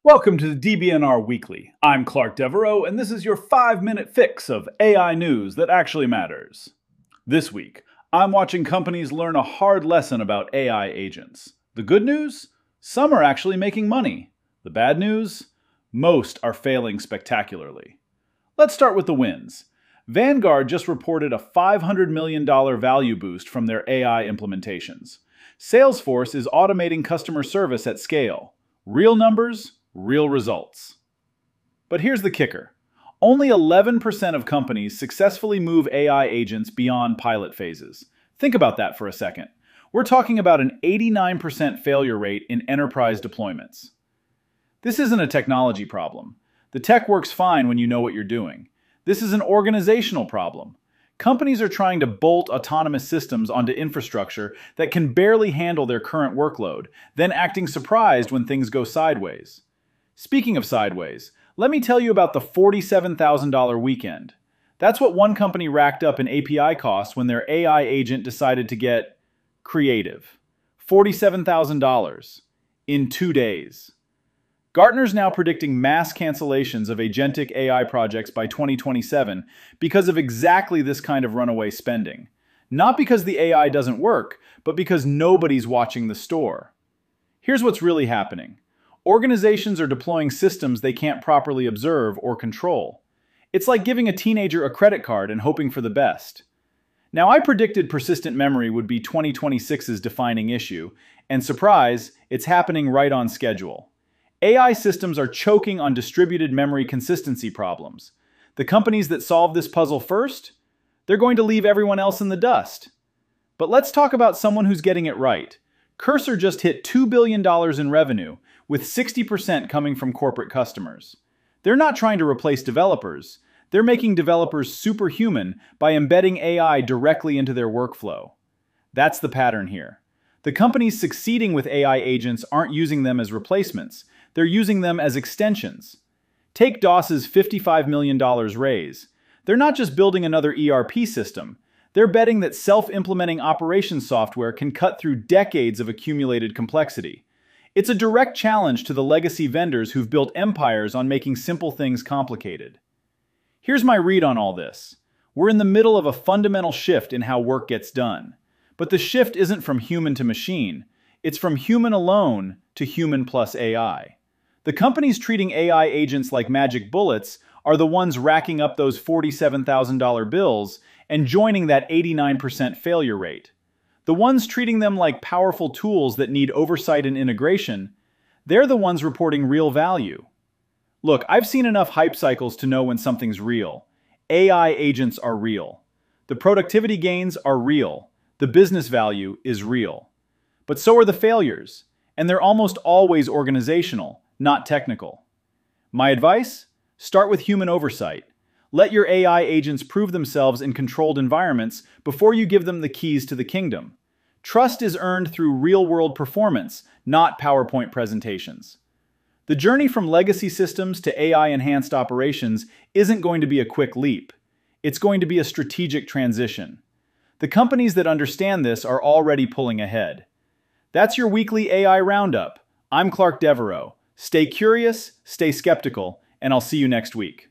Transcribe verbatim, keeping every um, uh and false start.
Welcome to the D B N R Weekly. I'm Clark Devereaux, and this is your five-minute fix of A I news that actually matters. This week, I'm watching companies learn a hard lesson about A I agents. The good news? Some are actually making money. The bad news? Most are failing spectacularly. Let's start with the wins. Vanguard just reported a five hundred million dollars value boost from their A I implementations. Salesforce is automating customer service at scale. Real numbers, real results. But here's the kicker. Only eleven percent of companies successfully move A I agents beyond pilot phases. Think about that for a second. We're talking about an eighty-nine percent failure rate in enterprise deployments. This isn't a technology problem. The tech works fine when you know what you're doing. This is an organizational problem. Companies are trying to bolt autonomous systems onto infrastructure that can barely handle their current workload, then acting surprised when things go sideways. Speaking of sideways, let me tell you about the forty-seven thousand dollars weekend. That's what one company racked up in A P I costs when their A I agent decided to get creative. forty-seven thousand dollars in two days. Gartner's now predicting mass cancellations of agentic A I projects by twenty twenty-seven because of exactly this kind of runaway spending. Not because the A I doesn't work, but because nobody's watching the store. Here's what's really happening. Organizations are deploying systems they can't properly observe or control. It's like giving a teenager a credit card and hoping for the best. Now, I predicted persistent memory would be twenty twenty-six's defining issue, and surprise, it's happening right on schedule. A I systems are choking on distributed memory consistency problems. The companies that solve this puzzle first, they're going to leave everyone else in the dust. But let's talk about someone who's getting it right. Cursor just hit two billion dollars in revenue, with sixty percent coming from corporate customers. They're not trying to replace developers. They're making developers superhuman by embedding A I directly into their workflow. That's the pattern here. The companies succeeding with A I agents aren't using them as replacements. They're using them as extensions. Take DOS's fifty-five million dollars raise. They're not just building another E R P system. They're betting that self-implementing operations software can cut through decades of accumulated complexity. It's a direct challenge to the legacy vendors who've built empires on making simple things complicated. Here's my read on all this. We're in the middle of a fundamental shift in how work gets done. But the shift isn't from human to machine. It's from human alone to human plus A I. The companies treating A I agents like magic bullets are the ones racking up those forty-seven thousand dollars bills and joining that eighty-nine percent failure rate. The ones treating them like powerful tools that need oversight and integration, they're the ones reporting real value. Look, I've seen enough hype cycles to know when something's real. A I agents are real. The productivity gains are real. The business value is real. But so are the failures, and they're almost always organizational, not technical. My advice? Start with human oversight. Let your A I agents prove themselves in controlled environments before you give them the keys to the kingdom. Trust is earned through real-world performance, not PowerPoint presentations. The journey from legacy systems to A I-enhanced operations isn't going to be a quick leap. It's going to be a strategic transition. The companies that understand this are already pulling ahead. That's your weekly A I Roundup. I'm Clark Devereaux. Stay curious, stay skeptical, and I'll see you next week.